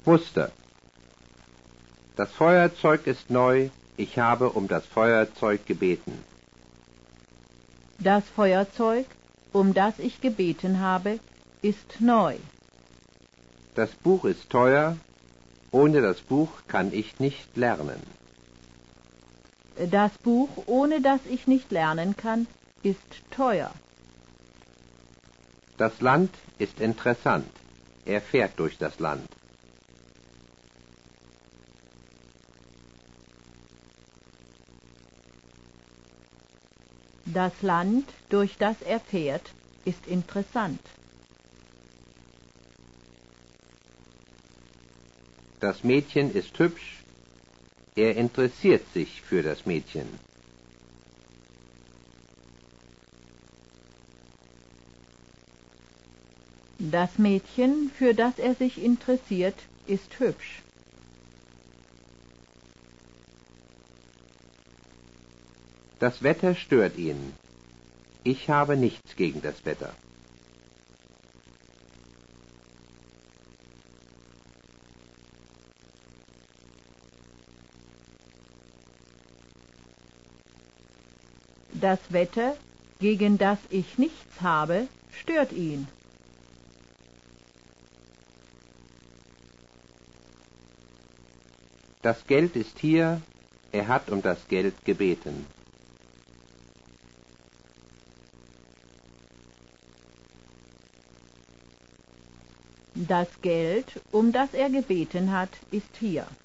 Muster. Das Feuerzeug ist neu, ich habe um das Feuerzeug gebeten. Das Feuerzeug, um das ich gebeten habe, ist neu. Das Buch ist teuer, ohne das Buch kann ich nicht lernen. Das Buch, ohne das ich nicht lernen kann, ist teuer. Das Land ist interessant, er fährt durch das Land. Das Land, durch das er fährt, ist interessant. Das Mädchen ist hübsch, er interessiert sich für das Mädchen. Das Mädchen, für das er sich interessiert, ist hübsch. Das Wetter stört ihn. Ich habe nichts gegen das Wetter. Das Wetter, gegen das ich nichts habe, stört ihn. Das Geld ist hier, er hat um das Geld gebeten. Das Geld, um das er gebeten hat, ist hier.